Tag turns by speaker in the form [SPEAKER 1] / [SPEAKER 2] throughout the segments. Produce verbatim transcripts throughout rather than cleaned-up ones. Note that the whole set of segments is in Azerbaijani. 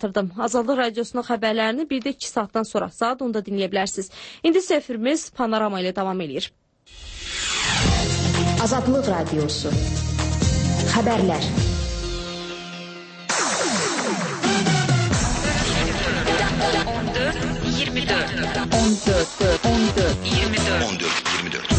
[SPEAKER 1] çatdırdım. Azadlıq Radiosunun xəbərlərini bir də iki saatdan sonra saat onda dinləyə bilərsiniz. İndi isə efirimiz Panorama ilə davam edir.
[SPEAKER 2] Azadlıq Radiosu xəbərlər.
[SPEAKER 3] on dörd iyirmi dörd
[SPEAKER 2] on dörd on dörd
[SPEAKER 3] iyirmi dörd
[SPEAKER 4] on dörd iyirmi dörd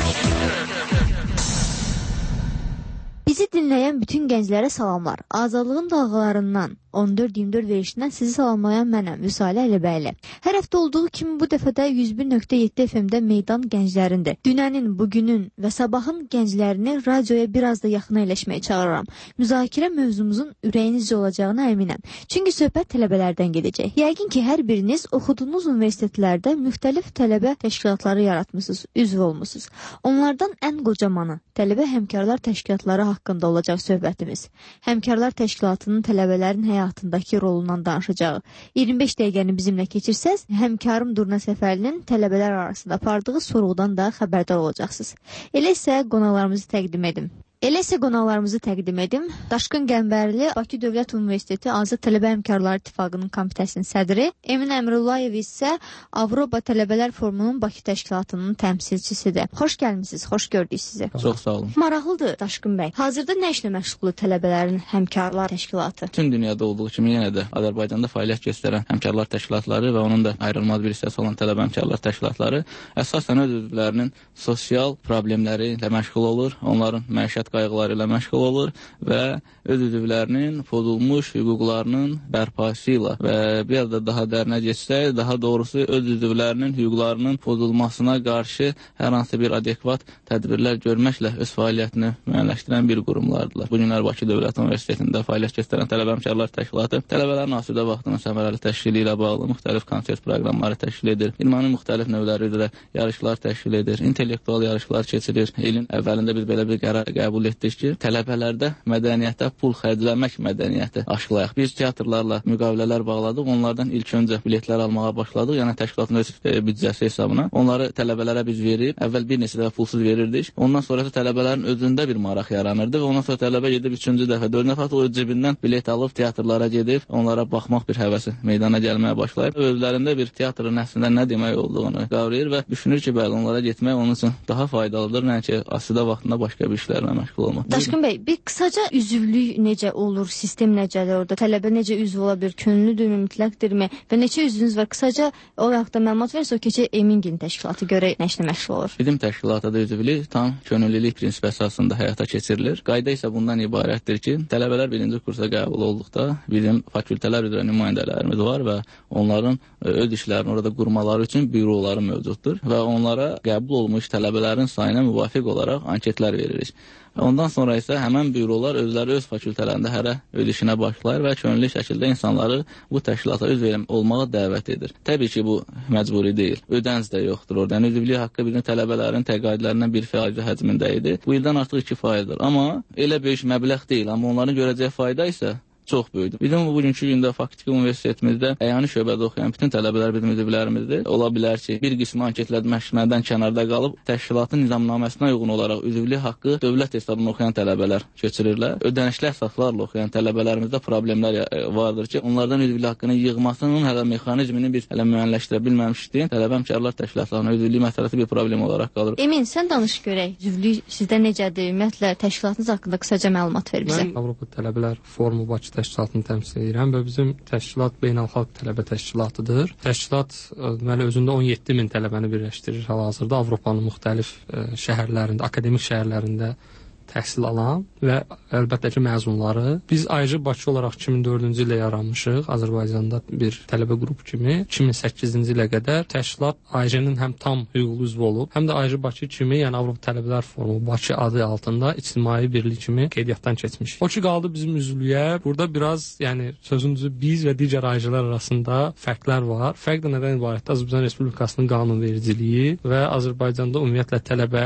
[SPEAKER 5] Bizi dinləyən bütün gənclərə salamlar. Azadlığın dalğalarından on dörd iyirmi dörd verişindən sizi salamlayan mənəm, Vüsalə Əlibəyli. Hər həftə olduğu kimi bu dəfə də yüz bir nöqtə yeddi F M-də meydan gənclərində. Dünənin, bugünün və sabahın gənclərini radioya biraz da yaxına eləşməyə çağırıram. Müzakirə mövzumuzun ürəyinizcə olacağına əminəm. Çünki söhbət tələbələrdən gedəcək. Yəqin ki, hər biriniz oxuduğunuz universitetlərdə müxtəlif tələbə təşkilatları yaratmısınız, üzv olmusunuz. Onlardan ən qocamanı tələbə həmkarlar təşkilatları haqqında olacaq söhbətimiz. Həmkarlar təşkilatının tələbələrin həyatındakı rolundan danışacağı. iyirmi beş dəqiqəni bizimlə keçirsəz, həmkarım Durna Səfərlinin tələbələr arasında apardığı sorğudan da xəbərdar olacaqsınız. Elə isə qonaqlarımızı təqdim edim. Elə isə qonaqlarımızı təqdim edim. Daşqın Qəmbərli, Bakı Dövlət Universiteti Azad Tələbə Həmkarları İttifaqının komitəsinin sədri, Emin Əmrullayev isə Avropa Tələbələr Forumunun Bakı təşkilatının təmsilçisidir. Xoş gəlmisiniz, xoş gördük sizi.
[SPEAKER 6] Çox sağ olun.
[SPEAKER 5] Maraqlıdır Daşqın bəy. Hazırda nə işlə məşğuldur tələbələrin həmkarlar təşkilatı?
[SPEAKER 6] Bütün dünyada olduğu kimi yenə də Azərbaycanda fəaliyyət göstərən həmkarlar təşkilatları və onun da ayrılmaz bir hissəsi olan tələbə həmkarlar təşkilatları əsasən öz üzvlərinin sosial problemləri ilə məşğul olur, onların məişət qayğıları ilə məşğul olur və öz üzvlərinin pozulmuş hüquqlarının bərpası ilə və bir də daha dərinə geçsək, daha doğrusu öz üzvlərinin hüquqlarının pozulmasına qarşı hər hansı bir adekvat tədbirlər görməklə öz fəaliyyətini müəyyənləşdirən bir qurumlardılar. Bu günlər Bakı Dövlət Universitetində fəaliyyət göstərən tələbə həmkarlar təşkilatı tələbələrin asudə vaxtının səmərəli təşkili ilə bağlı müxtəlif konsert proqramları təşkil edir. İdmanın müxtəlif növləri üzrə yarışlar təşkil edir, intellektual yarışlar keçirir. İlin əvvəlində biz belə bir qərar qəbul etdik ki, tələbələrdə mədəniyyətə pul xərcləmək mədəniyyəti aşılayaq. Biz teatrlarla müqavilələr bağladıq, onlardan ilk öncə biletlər almağa başladıq, yəni təşkilatın öz e, büdcəsi hesabına. Onları tələbələrə biz verib, əvvəl bir neçə dəfə pulsuz verirdik. Ondan sonrası tələbələrin özündə bir maraq yaranırdı və ondan sonra tələbə gedib üçüncü dəfə, dördüncü dəfə o cibindən bilet alıb teatrlara gedib, onlara baxmaq bir həvəsi meydana gəlməyə başlayıb. Özlərində bir teatrın əslində nə demək olduğunu qavrayır və düşünür ki, bəli, onlara getmək onun üçün daha faydalıdır, nəinki asudə vaxtında başqa bir işlərlə məşğul olmaq.
[SPEAKER 5] Daşqın bəy, bir qısaca üzvlük necə olur, sistem necədir orada, tələbə necə üzv ola bilir, könüllüdürmü, mütləqdirmi və neçə üzvünüz var? Qısaca o haqda məlumat versə, o keçə Emingin təşkilatı görə nə işlə məşğul olur? Bizim
[SPEAKER 6] təşkilatda üzvlük tam könüllülük prinsipi əsasında həyata keçirilir. Qayda isə bundan ibarətdir ki, tələbələr birinci kursa qəbul olduqda bizim fakültələr üzrə nümayəndələrimiz var və onların öz işlərini orada qurmaları üçün büroları mövcuddur və onlara qəbul olmuş tələbələrin sayına müvafiq olaraq anketlər veririk. Ondan sonra isə həmən bürolar özləri öz fakültələrində hərə öz işinə başlayır və könüllü şəkildə insanları bu təşkilata üzv olmağa dəvət edir. Təbii ki, bu məcburi deyil. Ödənc də yoxdur orada. Yəni, üzvlük haqqı bizim tələbələrin təqaüdlərindən bir faiz həcmində idi. Bu ildən artıq iki faizdir. Amma elə böyük məbləğ deyil. Amma onların görəcəyi fayda isə çox böyükdür. Bizim bugünkü gündə faktiki universitetimizdə əyani şöbədə oxuyan bütün tələbələr bizim üzvlərimizdir. Ola bilər ki, bir qismi anketləşmədən kənarda qalıb təşkilatın nizamnaməsinə uyğun olaraq üzvlük haqqı dövlət hesabına oxuyan tələbələr keçirirlər. Ödənişli əsaslarla oxuyan tələbələrimizdə problemlər vardır ki, onlardan üzvlük haqqını yığmasının hələ mexanizmini biz hələ müəyyənləşdirə bilməmişdik. Tələbə həmkarlar təşkilatlarına üzvlük məsələsi bir problem olaraq qalır.
[SPEAKER 5] Emin, sən danış görək. Üzvlük sizdə necədir? Ümumiyyətlə təşkilatınız haqqında qısaca məlumat ver bizə.
[SPEAKER 7] Mən Avropa Tələbələr Forumu Bakı təşkilatını təmsil edirəm və bizim təşkilat beynəlxalq tələbə təşkilatıdır. Təşkilat deməli özündə on yeddi min tələbəni birləşdirir hal-hazırda Avropanın müxtəlif ə, şəhərlərində, akademik şəhərlərində təhsil alan və əlbəttə ki, məzunları. Biz ayrıca Bakı olaraq iki min dördüncü ildə yaranmışıq, Azərbaycanda bir tələbə qrupu kimi. iki min səkkizinci ilə qədər təşkilat ayrıcının həm tam hüquqlu üzvü olub, həm də ayrıca Bakı kimi, yəni Avropa Tələbələr Forumu Bakı adı altında ictimai birlik kimi qeydiyyatdan keçmiş. O ki, qaldı bizim üzvlüyə. Burada biraz, yəni sözün düzü biz və digər ayrıcılar arasında fərqlər var. Fərq də nədən ibarətdir? Azərbaycan Respublikasının qanunvericiliyi və Azərbaycanda ümumiyyətlə tələbə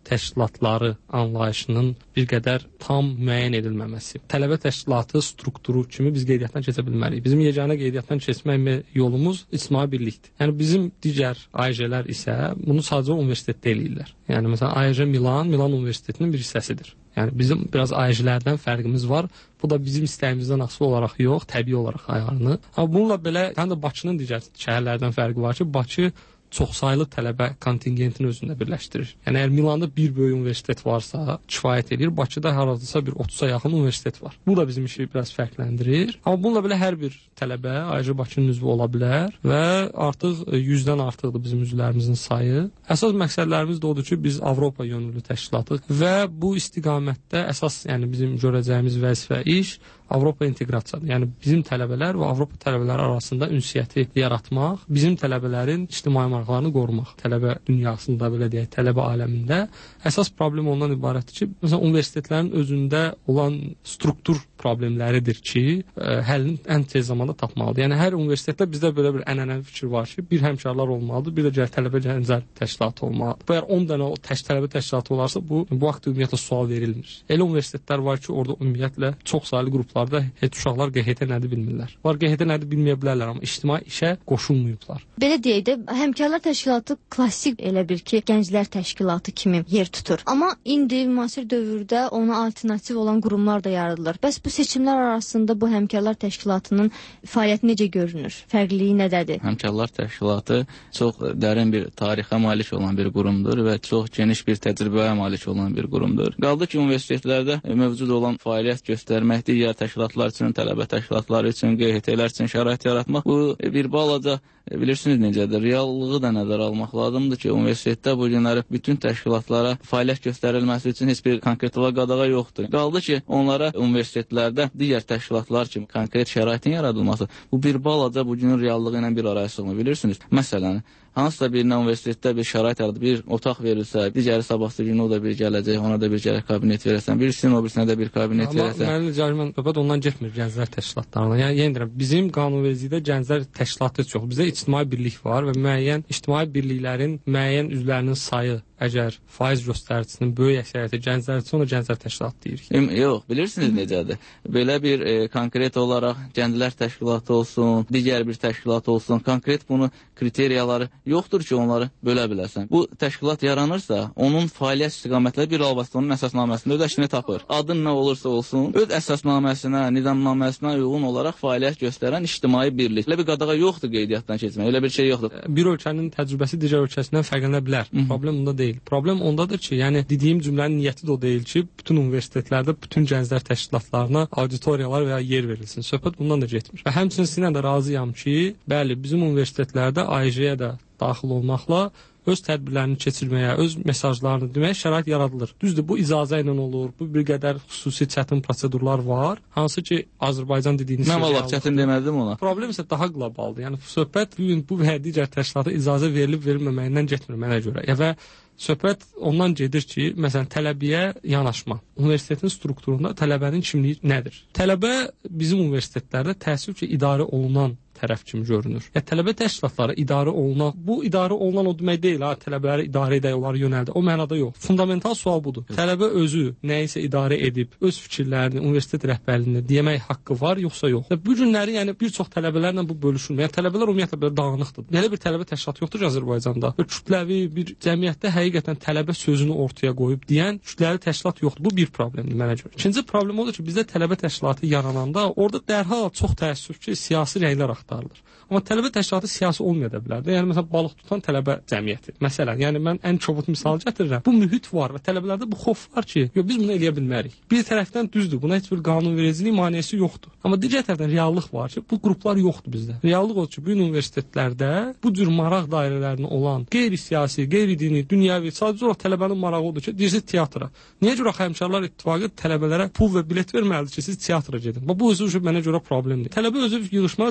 [SPEAKER 7] təşkilatları anlayışının bir qədər tam müəyyən edilməməsi. Tələbə təşkilatı strukturu kimi biz qeydiyyatdan keçə bilmərik. Bizim yeganə qeydiyyatdan keçmək yolumuz ictimai birlikdir. Yəni bizim digər A Y J-lər isə bunu sadəcə universitetdə eləyirlər. Yəni məsələn A Y J Milan, Milan Universitetinin bir hissəsidir. Yəni bizim biraz A Y J-lərdən fərqimiz var. Bu da bizim istəyimizdən asılı olaraq yox, təbii olaraq ayarını. Amma bununla belə həm də Bakının digər şəhərlərdən fərqi var ki, Bakı çoxsaylı tələbə kontingentini özündə birləşdirir. Yəni əgər Milanda bir böyük universitet varsa, kifayət edir. Bakıda hardasa bir otuza yaxın universitet var. Bu da bizim işi biraz fərqləndirir. Amma bununla belə hər bir tələbə A Y J Bakının üzvü ola bilər və artıq yüzdən artıqdır bizim üzvlərimizin sayı. Əsas məqsədlərimiz də odur ki, biz Avropa yönümlü təşkilatıq və bu istiqamətdə əsas, yəni bizim görəcəyimiz vəzifə iş Avropa inteqrasiyasıdır. Yəni bizim tələbələr və Avropa tələbələri arasında ünsiyyəti yaratmaq, bizim tələbələrin ictimai maraqlarını qorumaq. Tələbə dünyasında, belə deyək, tələbə aləmində əsas problem ondan ibarətdir ki, məsələn, universitetlərin özündə olan struktur problemləridir ki, ə, həllini ən tez zamanda tapmalıdır. Yəni hər universitetdə bizdə belə bir ənənəvi fikir var ki, bir həmkarlar olmalıdır, bir də tələbə gənclər təşkilatı olmalıdır. Əgər on dənə o təş tələbə təşkilatı olarsa, bu bu vaxt ümumiyyətlə sual verilmir. Elə universitetlər var ki, orada ümumiyyətlə çox saylı qruplarda heç uşaqlar Q H T nədir bilmirlər. Var Q H T nədir bilməyə bilərlər, amma ictimai işə qoşulmayıblar.
[SPEAKER 5] Belə deyək də, həmkarlar təşkilatı klassik elə bir ki, gənclər təşkilatı kimi yer tutur. Amma indi müasir dövrdə ona alternativ olan qurumlar da yaradılır. Bəs bu seçimlər arasında bu həmkarlar təşkilatının fəaliyyəti necə görünür? Fərqliliyi nədədir?
[SPEAKER 6] Həmkarlar təşkilatı çox dərin bir tarixə malik olan bir qurumdur və çox geniş bir təcrübəyə malik olan bir qurumdur. Qaldı ki, universitetlərdə mövcud olan fəaliyyət göstərmək, digər təşkilatlar üçün, tələbə təşkilatları üçün, Q H T-lər üçün şərait yaratmaq, bu bir balaca bilirsiniz necədir, reallığı da nəzərə almaq lazımdır ki, universitetdə bu günləri bütün təşkilatlara fəaliyyət göstərilməsi üçün heç bir konkret və qadağa yoxdur. Qaldı ki, onlara universitetlərdə digər təşkilatlar kimi konkret şəraitin yaradılması, bu bir balaca bu günün reallığı ilə bir araya sığmır, bilirsiniz. Məsələn, hansısa birinə universitetdə bir şərait yaradıb, bir otaq verilsə, digəri sabahsı günü o da bir gələcək, ona da bir gərək kabinet verəsən, birisinin o birisine də bir kabinet
[SPEAKER 7] amma
[SPEAKER 6] verəsən.
[SPEAKER 7] Amma mənim cərimən söhbət ondan getmir gənclər təşkilatlarına. Yəni yenə deyirəm, bizim qanunvericilikdə gənclər təşkilatı çox. Bizdə ictimai birlik var və müəyyən ictimai birliklərin müəyyən üzvlərinin sayı əgər faiz göstəricisinin böyük əksəriyyəti gənclərdirsə, ona gənclər təşkilatı deyirik.
[SPEAKER 6] Em, yox, bilirsiniz necədir? Belə bir e, konkret olaraq gənclər təşkilatı olsun, digər bir təşkilat olsun, konkret bunu kriteriyaları yoxdur ki, onları bölə biləsən. Bu təşkilat yaranırsa, onun fəaliyyət istiqamətləri bir albasında onun əsasnaməsində öz əksini tapır. Adın nə olursa olsun, öz əsasnaməsinə, nizamnaməsinə uyğun olaraq fəaliyyət göstərən ictimai birlik. Elə bir qadağa yoxdur qeydiyyatdan keçmək, elə bir şey yoxdur.
[SPEAKER 7] Bir ölkənin təcrübəsi digər ölkəsindən fərqlənə bilər. Hı -hı. Problem bunda deyil. Problem ondadır ki, yəni dediyim cümlənin niyyəti də o deyil ki, bütün universitetlərdə bütün gənclər təşkilatlarına auditoriyalar və ya yer verilsin. Söhbət bundan da getmir. Və həmçinin sizinlə də razıyam ki, bəli, bizim universitetlərdə A Y J-yə də daxil olmaqla öz tədbirlərini keçirməyə, öz mesajlarını deməyə şərait yaradılır. Düzdür, bu icazə ilə olur. Bu bir qədər xüsusi çətin prosedurlar var. Hansı ki, Azərbaycan dediyiniz
[SPEAKER 6] Mən valla çətin demədim ona.
[SPEAKER 7] Problem isə daha qlobaldır. Yəni söhbət bu gün bu və digər təşkilata icazə verilib verilməməyindən getmir mənə görə. Və söhbət ondan gedir ki, məsələn, tələbəyə yanaşma. Universitetin strukturunda tələbənin kimliyi nədir? Tələbə bizim universitetlərdə təəssüf ki, idarə olunan tərəf kimi görünür. Yəni tələbə təşkilatları idarə olunan, bu idarə olunan o demək deyil, ha, tələbələri idarə edək, onları yönəldir. O mənada yox. Fundamental sual budur. Tələbə özü nəyisə idarə edib, öz fikirlərini universitet rəhbərliyinə demək haqqı var, yoxsa yox. Və bu günləri yəni bir çox tələbələrlə bu bölüşülmür. Yəni tələbələr ümumiyyətlə belə dağınıqdır. Belə bir tələbə təşkilatı yoxdur ki, Azərbaycanda. Və kütləvi bir cəmiyyətdə həqiqətən tələbə sözünü ortaya qoyub deyən kütləvi təşkilat yoxdur. Bu bir problemdir mənə görə. İkinci problem odur ki, bizdə tələbə təşkilatı yarananda orada dərhal çox təəssüf ki, siyasi rənglər axtarılır. Amma tələbə təşkilatı siyasi olmaya da bilər də. Yəni məsələn balıq tutan tələbə cəmiyyəti. Məsələn, yəni mən ən kobud misal gətirirəm. Bu mühit var və tələbələrdə bu xof var ki, yox biz bunu eləyə bilmərik. Bir tərəfdən düzdür, buna heç bir qanunvericilik maneəsi yoxdur. Amma digər tərəfdən reallıq var ki, bu qruplar yoxdur bizdə. Reallıq odur ki, bu universitetlərdə bu cür maraq dairələrində olan qeyri-siyasi, qeyri-dini, dünyəvi, sadəcə olaraq tələbənin marağı odur ki, deyirsiz teatra. Niyə görə Həmkarlar İttifaqı tələbələrə pul və bilet verməlidir ki, siz teatra gedin? Bu özü mənə görə problemdir. Tələbə özü yığışmalıdır ki, bizim teatr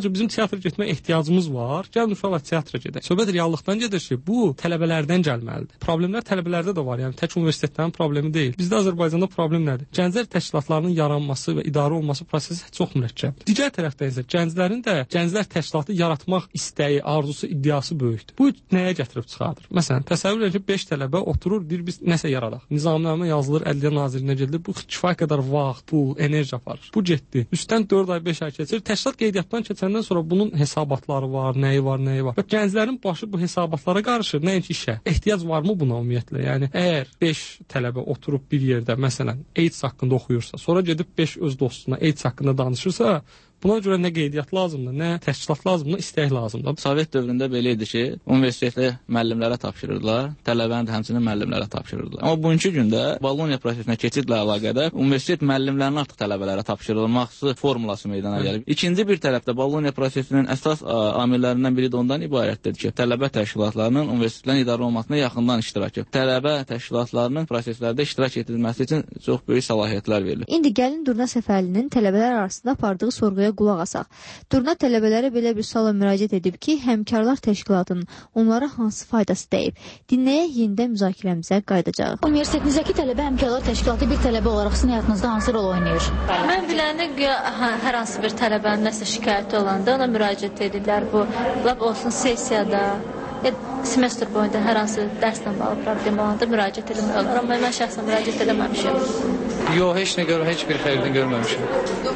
[SPEAKER 7] teatra getmək ehtiyacımız var. Gəlin uşaqlar teatra gedək. Söhbət reallıqdan gedir ki, bu tələbələrdən gəlməlidir. Problemlər tələbələrdə də var. Yəni tək universitetlərin problemi deyil. Bizdə Azərbaycanda problem nədir? Gənclər təşkilatlarının yaranması və idarə olunması prosesi çox mürəkkəbdir. Digər tərəfdən isə gənclərin də gənclər təşkilatı yaratmaq istəyi, arzusu, iddiası böyükdür. Bu nəyə gətirib çıxardır? Məsələn, təsəvvür edin ki, beş tələbə oturur, deyir biz nəsə yaradaq. Nizamnamə yazılır, Ədliyyə Nazirinə gedilir. Bu kifayət qədər vaxt, pul, enerji aparır. Bu getdi. Üstdən dörd ay, beş ay keçir. Təşkilat qeydiyyatdan keçəndən sonra bunun hesabatları var, nəyi var, nəyi var. Və gənclərin başı bu hesabatlara qarışır, nəinki işə. Ehtiyac varmı buna ümumiyyətlə? Yəni əgər beş tələbə oturub bir yerdə, məsələn, AIDS haqqında oxuyursa, sonra gedib beş öz dostuna AIDS haqqında danışırsa, buna görə nə qeydiyyat lazımdır, nə təşkilat lazımdır, istək lazımdır.
[SPEAKER 6] Sovet dövründə belə idi ki, universitetdə müəllimlərə tapşırırdılar, tələbəni də həmçinin müəllimlərə tapşırırdılar. Amma bugünkü gündə Boloniya prosesinə keçidlə əlaqədar universitet müəllimlərinin artıq tələbələrə tapşırılması formulası meydana gəlib. İkinci bir tərəfdə Boloniya prosesinin əsas amillərindən biri də ondan ibarətdir ki, tələbə təşkilatlarının universitetlərin idarə olunmasına yaxından iştirakı, tələbə təşkilatlarının proseslərdə iştirak edilməsi üçün çox böyük səlahiyyətlər verilir.
[SPEAKER 5] İndi gəlin Durna Səfərlinin tələbələr arasında apardığı sorğuya qulaq asaq. Durna tələbələrə belə bir suala müraciət edib ki, həmkarlar təşkilatının onlara hansı faydası dəyib? Dinləyək, yenidən müzakirəmizə qayıdacağıq.
[SPEAKER 4] Universitetinizdəki tələbə həmkarlar təşkilatı bir tələbə olaraq sizin həyatınızda hansı rol oynayır?
[SPEAKER 8] Mən biləndə hər hansı bir tələbənin nəsə şikayəti olanda ona müraciət edirlər. Bu, lab olsun sessiyada, ya semestr boyunca hər hansı dərslə bağlı problem olanda müraciət etmək olar. Amma mən şəxsən müraciət edəməmişəm.
[SPEAKER 9] Yox, heç nə görmüşəm, heç bir xeyrini görməmişəm.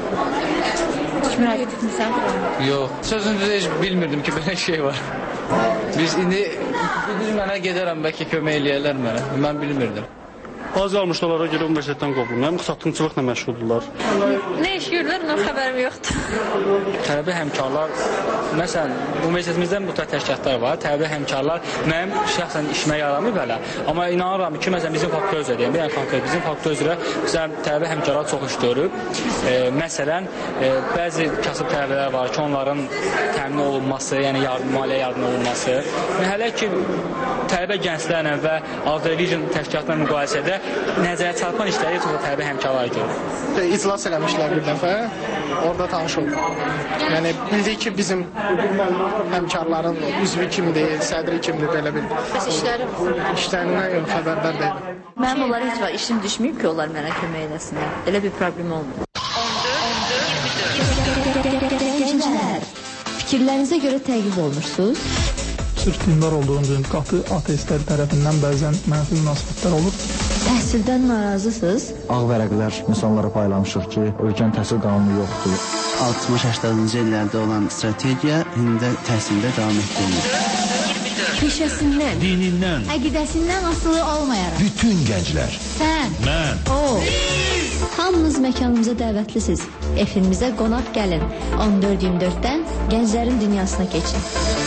[SPEAKER 8] Heç müraciət etmirsən?
[SPEAKER 9] Yox, sözündə heç bilmirdim ki, belə şey var. Biz indi biz mənə gedərəm, bəlkə kömək eləyərlər mənə. Mən bilmirdim.
[SPEAKER 10] Bazı almışlara görə universitetdən qovulur. Həm satqınçılıqla məşğuldurlar.
[SPEAKER 8] Nə iş görürlər, ondan xəbərim yoxdur.
[SPEAKER 9] Tələbə həmkarlar, məsələn, universitetimizdən bu tər təşkilatlar var. Tələbə həmkarlar mənim şəxsən işimə yaramır belə. Amma inanıram ki, məsələn, bizim faktor üzrə deyim, yəni konkret bizim faktor üzrə bizə tələbə həmkarlar çox iş görüb. E, məsələn, e, bəzi kasıb tələbələr var ki, onların təmin olunması, yəni yardım, maliyyə yardım olunması. Hələ ki, tələbə gənclərlə və Azərbaycan təşkilatlarla müqayisədə nəzərə çarpan işləri çox da tələbə həmkarlar görür.
[SPEAKER 11] İclas eləmişlər bir dəfə, orada tanış olduk. Yəni bildik ki, bizim həmkarların üzvü kimdir, sədri kimdir, belə bir.
[SPEAKER 8] Bəs işləri?
[SPEAKER 11] İşlərindən yox, xəbərdar deyil.
[SPEAKER 12] Mənim onlar heç var, işim düşməyib ki, onlar mənə kömək eləsinlər. Elə bir problem olmuyor.
[SPEAKER 5] Fikirlərinizə görə təqib olmuşsunuz?
[SPEAKER 13] Sırf dindar olduğum qatı ateistlər tərəfindən bəzən mənfi münasibətlər olur.
[SPEAKER 5] Təhsildən narazısınız?
[SPEAKER 14] Ağ vərəqlər insanlara paylamışıq ki, ölkənin təhsil qanunu yoxdur.
[SPEAKER 15] altmış səksəninci illərdə olan strategiya indi təhsildə davam etdirilir.
[SPEAKER 4] Peşəsindən,
[SPEAKER 16] dinindən,
[SPEAKER 4] əqidəsindən asılı olmayaraq.
[SPEAKER 16] Bütün gənclər.
[SPEAKER 4] Sən,
[SPEAKER 16] mən,
[SPEAKER 4] o.
[SPEAKER 5] Hamınız məkanımıza dəvətlisiniz. Efimizə qonaq gəlin. on dörd iyirmi dörddən gənclərin dünyasına keçin.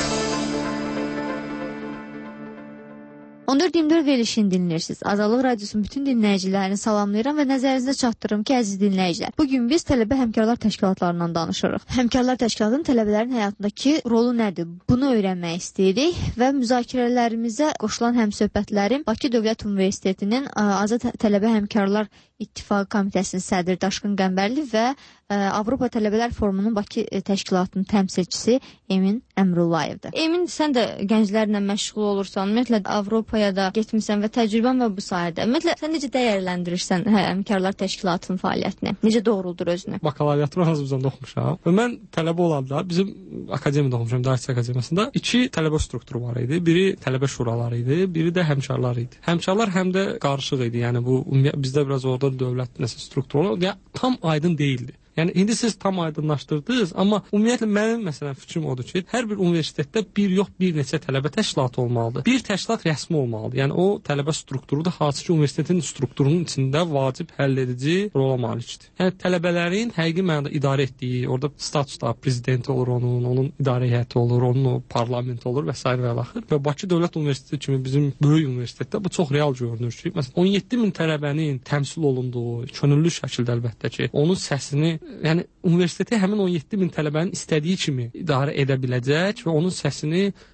[SPEAKER 5] on dörd iyirmi dörd verilişini dinləyirsiniz. Azadlıq Radiosunun bütün dinləyicilərini salamlayıram və nəzərinizə çatdırıram ki, əziz dinləyicilər, bugün biz tələbə həmkarlar təşkilatlarından danışırıq. Həmkarlar təşkilatının tələbələrin həyatındakı rolu nədir? Bunu öyrənmək istəyirik və müzakirələrimizə qoşulan həmsöhbətlərim Bakı Dövlət Universitetinin Azad Tələbə Həmkarlar İttifaqı Komitəsinin sədri Daşqın Qəmbərli və ə, Avropa Tələbələr Forumunun Bakı təşkilatının təmsilçisi Emin Əmrullayevdir. Emin, sən də gənclərlə məşğul olursan, ümumiyyətlə Avropaya da getmirsən və təcrübən var bu sahədə. Ümumiyyətlə sən necə dəyərləndirirsən həmkarlar təşkilatının fəaliyyətini? Necə doğruldur özünü?
[SPEAKER 7] Bakalavriatı Azərbaycanda oxumuşam və mən tələbə olanda bizim akademiyada oxumuşam, Dərsi Akademiyasında iki tələbə strukturu var idi. Biri tələbə şuraları idi, biri də həmkarlar idi. Həmkarlar həm də qarışıq idi. Yəni bu bizdə biraz orada dövlət nəsə strukturu ya tam aydın değildi. Yəni indi siz tam aydınlaşdırdınız, amma ümumiyyətlə mənim məsələn fikrim odur ki, hər bir universitetdə bir yox bir neçə tələbə təşkilatı olmalıdır. Bir təşkilat rəsmi olmalıdır. Yəni o tələbə strukturu da hansı ki universitetin strukturunun içində vacib həll edici rola malikdir. Yəni tələbələrin həqiqi mənada idarə etdiyi, orada statusda prezidenti olur onun, onun idarə heyəti olur, onun o parlamenti olur və s. və axır. Və Bakı Dövlət Universiteti kimi bizim böyük universitetdə bu çox real görünür ki, məsələn on yeddi min tələbənin təmsil olunduğu, könüllü şəkildə əlbəttə ki, onun səsini yəni universiteti həmin on yeddi min tələbənin istədiyi kimi idarə edə biləcək və onun səsini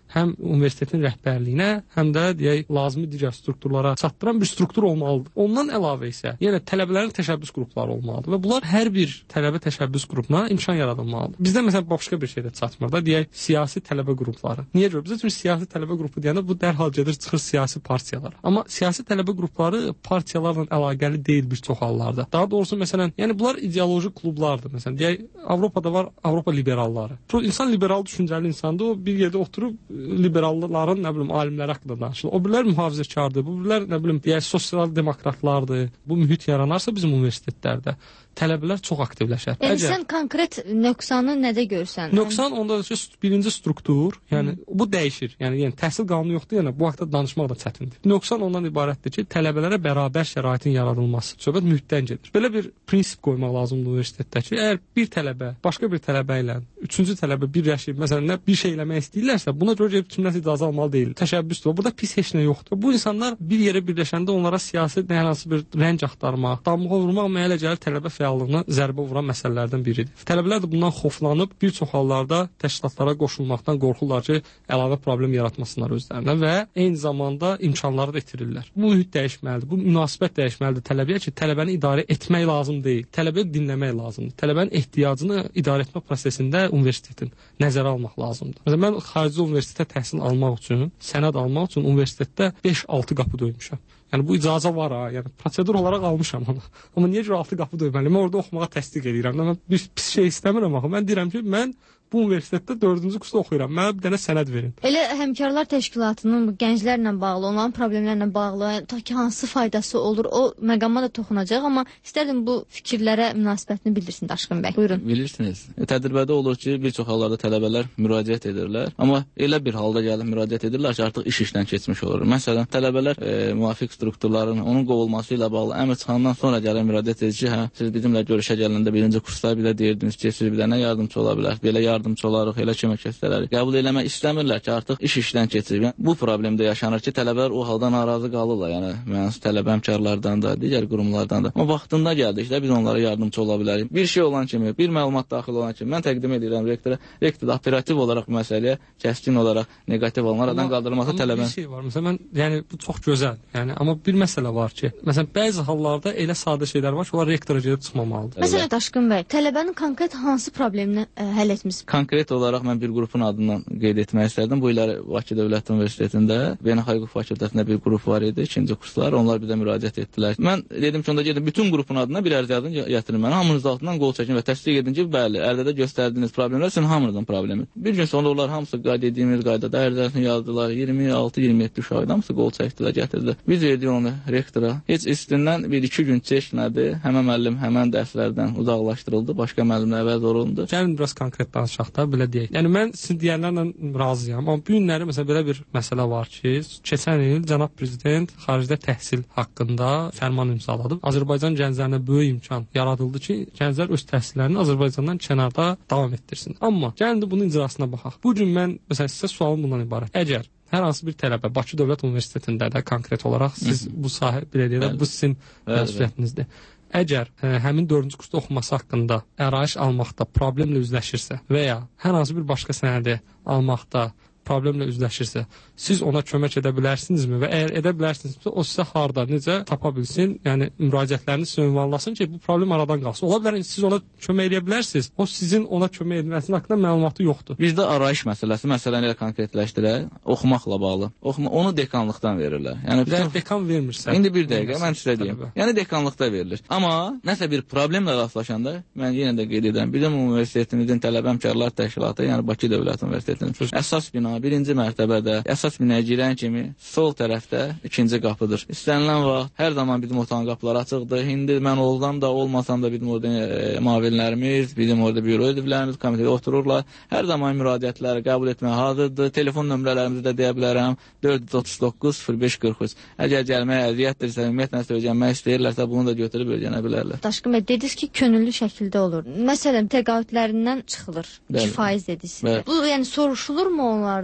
[SPEAKER 7] həm universitetin rəhbərliyinə, həm də deyək lazımi digər strukturlara çatdıran bir struktur olmalıdır. Ondan əlavə isə yenə tələbələrin təşəbbüs qrupları olmalıdır və bunlar hər bir tələbə təşəbbüs qrupuna imkan yaradılmalıdır. Bizdə məsələn başqa bir şey də çatmır da, deyək siyasi tələbə qrupları. Niyə görə? Bizə üçün siyasi tələbə qrupu deyəndə bu dərhal gedir çıxır siyasi partiyalara. Amma siyasi tələbə qrupları partiyalarla əlaqəli deyil bir çox hallarda. Daha doğrusu məsələn, yəni bunlar ideoloji klublardır. Məsələn, deyək Avropada var Avropa liberalları. İnsan liberal düşüncəli insandır. O bir yerdə oturub liberalların, nə bilim, alimləri haqqında danışır. O birlər mühafizəkardır. Bu birlər, nə bilim, deyək sosial demokratlardır. Bu mühit yaranarsa bizim universitetlərdə tələbələr çox aktivləşər.
[SPEAKER 5] Yəni Əgər, sən konkret nöqsanı nədə görsən?
[SPEAKER 7] Nöqsan onda da birinci struktur, yəni Hı. bu dəyişir. Yəni, yəni təhsil qanunu yoxdur, yəni bu haqda danışmaq da çətindir. Nöqsan ondan ibarətdir ki, tələbələrə bərabər şəraitin yaradılması. Söhbət mühitdən gedir. Belə bir prinsip qoymaq lazımdır universitetdə ki, əgər bir tələbə başqa bir tələbə ilə üçüncü tələbə birləşib, məsələn, nə bir şey eləmək istəyirlərsə, buna görə gedib kimdən icazə almalı deyil. Təşəbbüsdür. Burada pis heç nə yoxdur. Bu insanlar bir yerə birləşəndə onlara siyasi nə hansı bir rəng axtarmaq, damğa vurmaq mənə elə gəlir tələbə fəallığına zərbə vuran məsələlərdən biridir. Tələbələr də bundan xoflanıb bir çox hallarda təşkilatlara qoşulmaqdan qorxurlar ki, əlavə problem yaratmasınlar özlərinə və eyni zamanda imkanları da itirirlər. Bu mühit dəyişməlidir. Bu münasibət dəyişməlidir tələbəyə ki, tələbəni idarə etmək lazım deyil. Tələbəyə dinləmək lazımdır. Tələbənin ehtiyacını idarə etmə prosesində universitetin nəzərə almaq lazımdır. Məsələn, mən xarici universitetə təhsil almaq üçün, sənəd almaq üçün universitetdə beş altı qapı döymüşəm. Yəni bu icazə var ha, yəni prosedur olaraq almışam onu. Amma niyə görə altı qapı döyməliyəm? Mən orada oxumağa təsdiq edirəm. Mən bir pis şey istəmirəm axı. Mən deyirəm ki, mən bu universitetdə dördüncü kursda oxuyuram. Mənə bir dənə sənəd verin.
[SPEAKER 5] Elə Həmkarlar Təşkilatının gənclərlə bağlı, onların problemlərlə bağlı, ta ki hansı faydası olur, o məqama da toxunacaq, amma istərdim bu fikirlərə münasibətini bildirsin Daşqın bəy. Buyurun.
[SPEAKER 6] Bilirsiniz. Tədbirdə olur ki, bir çox hallarda tələbələr müraciət edirlər, amma elə bir halda gəlib müraciət edirlər ki, artıq iş işdən keçmiş olur. Məsələn, tələbələr e, müvafiq strukturların onun qovulması ilə bağlı əmr çıxandan sonra gəlib müraciət edir ki, hə, siz bizimlə görüşə gələndə birinci kursda bir də deyirdiniz ki, siz bir dənə yardımçı ola bilər. Belə yardımçı olarıq, elə kimi kəsdələri qəbul eləmək istəmirlər ki, artıq iş işdən keçir. Yəni, bu problemdə yaşanır ki, tələbələr o halda narazı qalırlar. Yəni, müəyyən tələbə həmkarlardan da, digər qurumlardan da. Amma vaxtında gəldikdə biz onlara yardımçı ola bilərik. Bir şey olan kimi, bir məlumat daxil olan kimi mən təqdim edirəm rektora. Rektor operativ olaraq məsələyə kəskin olaraq neqativ olan aradan qaldırılması tələbə.
[SPEAKER 7] Bir şey var. Məsələn, mən, yəni bu çox gözəl. Yəni, amma bir məsələ var ki, məsələn, bəzi hallarda elə sadə şeylər var ki, onlar rektora gedib çıxmamalıdır.
[SPEAKER 5] Məsələn, Daşqın bəy, tələbənin konkret hansı problemini ə, həll etmisiniz?
[SPEAKER 6] Konkret olaraq mən bir qrupun adından qeyd etmək istərdim. Bu illəri Bakı Dövlət Universitetində Beynəlxalq Hüquq fakültəsində bir qrup var idi, ikinci kurslar. Onlar bizə müraciət etdilər. Mən dedim ki, onda gedin bütün qrupun adına bir ərizə yazın, gətirin mənə. Hamınız altından qol çəkin və təsdiq edin ki, bəli, ərizədə göstərdiyiniz problemlər sizin hamınızın problemi. Bir gün sonra onlar hamısı qeyd etdiyimiz qaydada ərizəsini yazdılar. iyirmi altı iyirmi yeddi uşaqdan hamısı qol çəkdilər, gətirdilər. Biz verdik onu rektora. Heç üstündən bir iki gün keçmədi. Həmən müəllim həmən dərslərdən uzaqlaşdırıldı. Başqa müəllimlər əvəz olundu.
[SPEAKER 7] Gəlin biraz konkret danışaq da, belə deyək. Yəni mən sizin deyənlərlə razıyam, amma bu günləri məsələn belə bir məsələ var ki, keçən il cənab prezident xaricdə təhsil haqqında fərman imzaladı. Azərbaycan gənclərinə böyük imkan yaradıldı ki, gənclər öz təhsillərini Azərbaycandan kənarda davam etdirsin. Amma gəlin də bunun icrasına baxaq. Bu gün mən məsələn sizə sualım bundan ibarət. Əgər hər hansı bir tələbə Bakı Dövlət Universitetində də konkret olaraq siz bu sahə belə deyək, bu sizin məsuliyyətinizdir. Əgər ə, həmin dördüncü kursda oxuması haqqında ərayiş almaqda problemlə üzləşirsə və ya hər hansı bir başqa sənədi almaqda problemlə üzləşirsə, siz ona kömək edə bilərsinizmi və əgər edə bilərsinizsə, o sizə harda, necə tapa bilsin, yəni müraciətlərini sizə ünvanlasın ki, bu problem aradan qalsın. Ola bilər siz ona kömək edə bilərsiniz, o sizin ona kömək edilməsinin haqqında məlumatı yoxdur.
[SPEAKER 6] Bizdə arayış məsələsi, məsələn elə konkretləşdirək, oxumaqla bağlı. Oxuma, onu dekanlıqdan verirlər. Yəni
[SPEAKER 7] bütün... dekan vermirsə.
[SPEAKER 6] İndi bir dəqiqə mən sizə deyim. Yəni dekanlıqda verilir. Amma nəsə bir problemlə rastlaşanda, mən yenə də qeyd edirəm, bizim universitetimizin tələbə həmkarlar təşkilatı, yəni Bakı Dövlət Universitetinin əsas bina birinci mərtəbədə, əsas binaya girən kimi sol tərəfdə ikinci qapıdır. İstənilən vaxt hər zaman bizim otağın qapıları açıqdır. İndi mən olsam da, olmasam da bizim orada e, mavinlərimiz, bizim orada büro üzvlərimiz komitədə otururlar. Hər zaman müraciətləri qəbul etməyə hazırdır. Telefon nömrələrimizi də deyə bilərəm. dörd yüz otuz doqquz sıfır beş qırx üç. Əgər gəlməyə əziyyətdirsə, ümumiyyətlə söyləyənmək istəyirlərsə, bunu da götürüb öyrənə bilərlər.
[SPEAKER 5] Daşqın bəy, dediniz ki, könüllü şəkildə olur. Məsələn, təqaüdlərindən çıxılır. iki faiz dediniz. Bu yəni soruşulurmu onlar?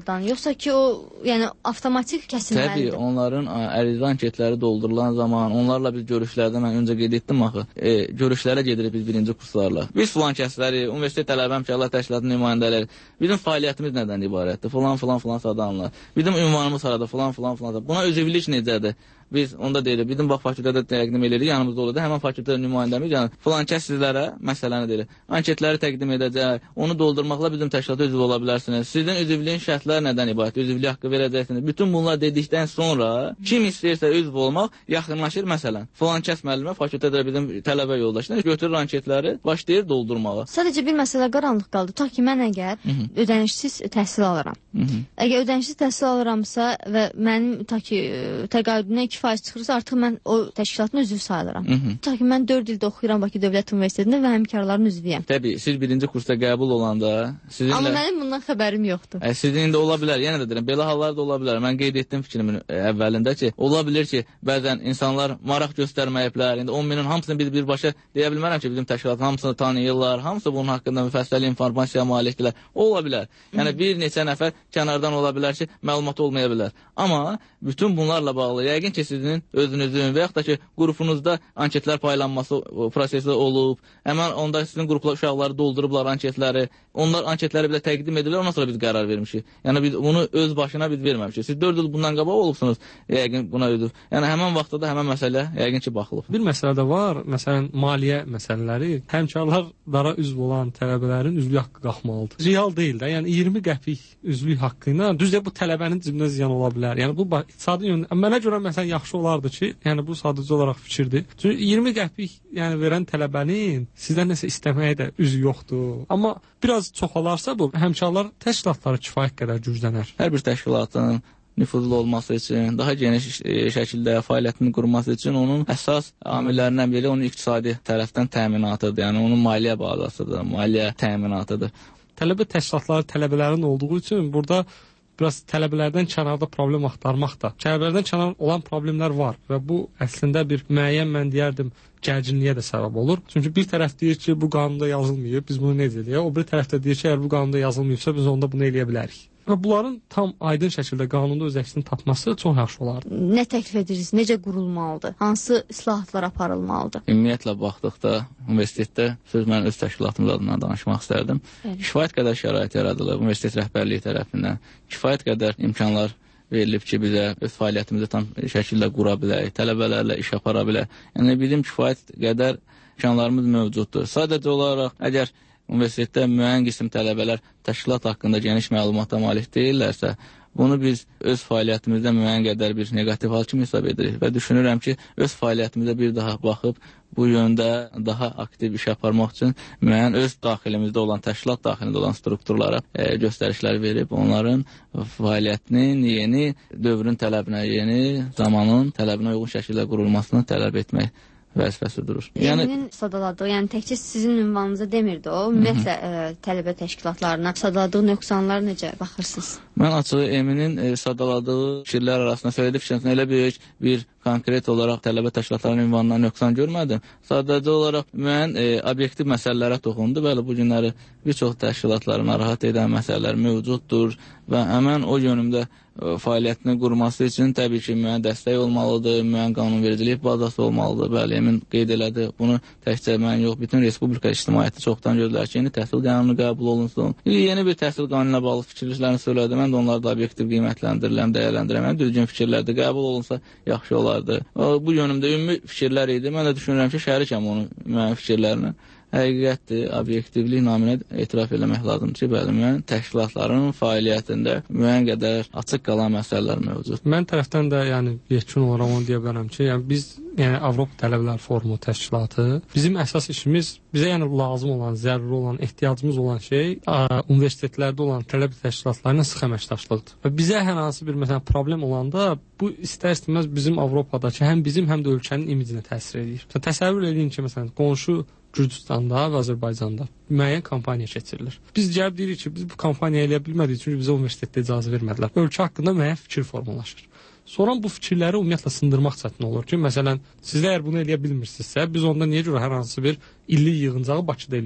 [SPEAKER 5] oradan, yoxsa ki o, yəni avtomatik kəsilməlidir?
[SPEAKER 6] Təbii, onların ərizə anketləri doldurulan zaman, onlarla biz görüşlərdə, mən öncə qeyd etdim axı, e, görüşlərə gedirik biz birinci kurslarla. Biz filan kəsləri, universitet tələbə həmkarlar təşkilatının nümayəndələri, bizim fəaliyyətimiz nədən ibarətdir? Filan, filan, filan sadanlar. Bizim ünvanımız harada? Filan, filan, filan. Buna üzvlük necədir? Biz onda deyirik, bizim bax fakültədə təqdim edirik, yanımızda olur da, həmən fakültədə nümayəndəmiz, yəni filan kəs sizlərə məsələni deyirik. Anketləri təqdim edəcək, onu doldurmaqla bizim təşkilata üzv ola bilərsiniz. Sizin üzvlüyün şərtləri nədən ibarət? Üzvlük haqqı verəcəksiniz. Bütün bunlar dedikdən sonra kim istəyirsə üzv olmaq yaxınlaşır məsələn. Filan kəs müəllimə fakültədə bizim tələbə yoldaşlar götürür anketləri, başlayır doldurmağa.
[SPEAKER 5] Sadəcə bir məsələ qaranlıq qaldı. Ta ki mən əgər Hı -hı. ödənişsiz təhsil alıram. Hı -hı. Əgər ödənişsiz təhsil alıramsa və mənim ta ki təqaüdümdən iki faiz çıxırsa, artıq mən o təşkilatın üzvü sayılıram. Hı -hı. Ta ki mən dörd ildə oxuyuram Bakı Dövlət Universitetində və həmkarların üzvüyəm.
[SPEAKER 6] Təbii, siz birinci kursda qəbul olanda sizinlə...
[SPEAKER 5] Amma mənim bundan xəbərim yoxdur.
[SPEAKER 6] Ə, sizin indi ola bilər, yenə də deyirəm, belə hallar da ola bilər. Mən qeyd etdim fikrimin əvvəlində ki, ola bilir ki, bəzən insanlar maraq göstərməyiblər. İndi on minin hamısını biz birbaşa deyə bilmərəm ki, bizim təşkilatın hamısını tanıyırlar, hamısı bunun haqqında müfəssəl informasiya malikdirlər. Ola bilər. Yəni Hı. bir neçə nəfər kənardan ola bilər ki, məlumat olmaya bilər. Amma bütün bunlarla bağlı yəqin ki, sizin özünüzün və yaxud da ki, qrupunuzda anketlər paylanması prosesi olub. Həmən onda sizin qruplar uşaqları doldurublar anketləri. Onlar anketləri bizə təqdim edirlər, ondan sonra biz qərar vermişik. Yəni biz bunu öz başına biz verməmişik. Siz dörd il bundan qabaq olubsunuz, yəqin buna ödür. Yəni həmən vaxtda da həmən məsələ yəqin ki, baxılıb.
[SPEAKER 7] Bir məsələ də var, məsələn, maliyyə məsələləri. Həmkarlara üzv olan tələbələrin üzvlük haqqı qalxmalıdır. Real deyil də, yəni iyirmi qəpik üzvlük haqqı ilə düzdür bu tələbənin cibinə ziyan ola bilər. Yəni bu iqtisadi yöndə mənə görə məsələn yaxşı olardı ki, yəni bu sadəcə olaraq fikirdir. Çünki iyirmi qəpik yəni verən tələbənin sizdən nəsə istəməyə də üzü yoxdur. Amma biraz çoxalarsa bu həmkarlar təşkilatları kifayət qədər güclənər.
[SPEAKER 6] Hər bir təşkilatın nüfuzlu olması üçün, daha geniş şəkildə fəaliyyətini qurması üçün onun əsas amillərindən biri onun iqtisadi tərəfdən təminatıdır. Yəni onun maliyyə bazasıdır, maliyyə təminatıdır.
[SPEAKER 7] Tələbə təşkilatları tələbələrin olduğu üçün burada biraz tələbələrdən kənarda problem axtarmaq da. Tələbələrdən kənar olan problemlər var və bu əslində bir müəyyən mən deyərdim gərginliyə də səbəb olur. Çünki bir tərəf deyir ki, bu qanunda yazılmayıb, biz bunu necə eləyək? O bir tərəf də deyir ki, əgər bu qanunda yazılmayıbsa, biz onda bunu eləyə bilərik. Və bunların tam aydın şəkildə qanunda öz əksini tapması çox yaxşı olardı.
[SPEAKER 5] Nə təklif edirsiniz? Necə qurulmalıdır? Hansı islahatlar aparılmalıdır?
[SPEAKER 6] Ümumiyyətlə baxdıqda universitetdə söz mən öz təşkilatımız adına danışmaq istərdim. Evet. Kifayət qədər şərait yaradılıb universitet rəhbərliyi tərəfindən. Kifayət qədər imkanlar verilib ki, bizə öz fəaliyyətimizi tam şəkildə qura bilək, tələbələrlə iş apara bilək. Yəni bizim kifayət qədər imkanlarımız mövcuddur. Sadəcə olaraq əgər universitetdə müəyyən qism tələbələr təşkilat haqqında geniş məlumata malik deyirlərsə, bunu biz öz fəaliyyətimizdə müəyyən qədər bir negativ hal kimi hesab edirik və düşünürəm ki, öz fəaliyyətimizdə bir daha baxıb bu yöndə daha aktiv iş aparmaq üçün müəyyən öz daxilimizdə olan, təşkilat daxilində olan strukturlara e, göstərişlər verib, onların fəaliyyətinin yeni dövrün tələbinə, yeni zamanın tələbinə uyğun şəkildə qurulmasını tələb etmək vəzifəsi durur.
[SPEAKER 5] Yəni sadaladığı, yəni təkcə sizin ünvanınıza demirdi o, ümumiyyətlə ə, tələbə təşkilatlarına sadaladığı nöqsanlar necə baxırsınız?
[SPEAKER 6] Mən açığı Eminin e, sadaladığı fikirlər arasında söylediyi fikirlərin elə böyük bir konkret olaraq tələbə təşkilatlarının ünvanına nöqsan görmədim. Sadəcə olaraq müəyyən e, obyektiv məsələlərə toxundu. Bəli, bu günləri bir çox təşkilatları narahat edən məsələlər mövcuddur və həmən o yönümdə ə, fəaliyyətini qurması üçün təbii ki, müəyyən dəstək olmalıdır, müəyyən qanunvericilik bazası olmalıdır. Bəli, Emin qeyd elədi. Bunu təkcə mən yox, bütün Respublika ictimaiyyəti çoxdan gözlər ki, yeni təhsil qanunu qəbul olunsun. Yeni bir təhsil qanununa bağlı fikirlərini söylədim. Mən də onları da obyektiv qiymətləndirirəm, dəyərləndirəm. Düzgün fikirlər də qəbul olunsa yaxşı olardı. Bu yönümdə ümumi fikirlər idi. Mən də düşünürəm ki, şərikəm onun müəyyən fikirlərini. Həqiqətdir, obyektivlik naminə etiraf eləmək lazımdır ki, bəli, müəyyən təşkilatların fəaliyyətində müəyyən qədər açıq qalan məsələlər mövcud.
[SPEAKER 7] Mən tərəfdən də yəni yekun olaraq onu deyə bilərəm ki, yəni biz yəni Avropa Tələbələr Forumu təşkilatı, bizim əsas işimiz bizə yəni lazım olan, zəruri olan, ehtiyacımız olan şey ə, universitetlərdə olan tələbə təşkilatlarının sıx əməkdaşlıqdır. Və bizə hər hansı bir məsələn problem olanda bu istər-istəməz bizim Avropadakı həm bizim, həm də ölkənin imicinə təsir edir. Məsələn, təsəvvür edin ki, məsələn, qonşu Gürcüstanda və Azərbaycanda müəyyən kampaniya keçirilir. Biz gəlib deyirik ki, biz bu kampaniya eləyə bilmədik çünki bizə universitetdə icazə vermədilər. Ölkə haqqında müəyyən fikir formalaşır. Sonra bu fikirləri ümumiyyətlə sındırmaq çətin olur ki, məsələn, siz əgər bunu eləyə bilmirsinizsə, biz onda niyə görə hər hansı bir illik yığıncağı Bakıda eləyək?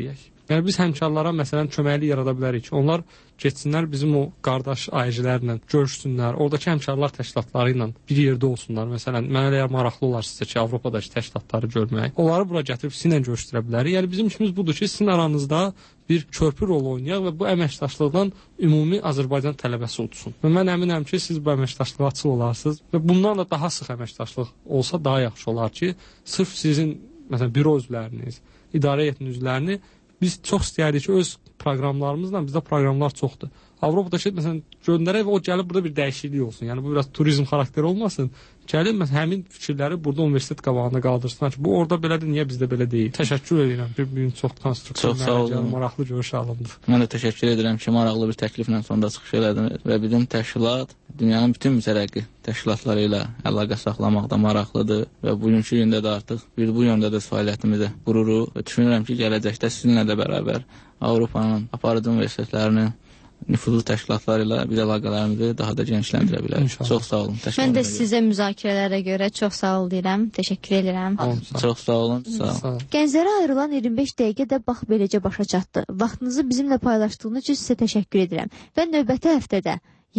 [SPEAKER 7] Yəni biz həmkarlara məsələn köməklik yarada bilərik ki, onlar getsinlər bizim o qardaş ayıcılarla görüşsünlər, oradakı həmkarlar təşkilatları ilə bir yerdə olsunlar. Məsələn, mənə elə maraqlı olar sizə ki, Avropadakı təşkilatları görmək. Onları bura gətirib sizinlə görüşdürə bilərik. Yəni bizim işimiz budur ki, sizin aranızda bir körpü rolu oynayaq və bu əməkdaşlıqdan ümumi Azərbaycan tələbəsi olsun. Və mən əminəm ki, siz bu əməkdaşlığa açıq olarsınız və bundan da daha sıx əməkdaşlıq olsa daha yaxşı olar ki, sırf sizin məsələn büro üzvləriniz, idarə heyətinin üzvlərini biz çox istəyərik ki, öz proqramlarımızla bizdə proqramlar çoxdur. Avropadakı məsələn göndərək və o gəlib burada bir dəyişiklik olsun. Yəni bu biraz turizm xarakteri olmasın. Gəlin məsələn həmin fikirləri burada universitet qabağında qaldırsınlar ki, bu orada belədir, niyə bizdə belə deyil? Təşəkkür edirəm. Bir gün çox konstruktiv, maraqlı görüş alındı.
[SPEAKER 6] Mən də təşəkkür edirəm ki, maraqlı bir təkliflə sonda çıxış elədim və bizim təşkilat dünyanın bütün mütərəqqi təşkilatları ilə əlaqə saxlamaqda maraqlıdır və bugünkü gündə də artıq bir bu yöndə də fəaliyyətimizi qururuq və düşünürəm ki, gələcəkdə sizinlə də bərabər Avropanın aparıcı universitetlərinin nüfuzlu təşkilatları ilə biz əlaqələrimizi daha da genişləndirə bilərik. Çox sağ olun.
[SPEAKER 5] Mən də sizə müzakirələrə görə çox sağ ol deyirəm. Təşəkkür edirəm.
[SPEAKER 6] Çox sağ olun. Sağ olun.
[SPEAKER 5] Gənclərə ayrılan iyirmi beş dəqiqə də bax beləcə başa çatdı. Vaxtınızı bizimlə paylaşdığınız üçün sizə təşəkkür edirəm və növbəti həftədə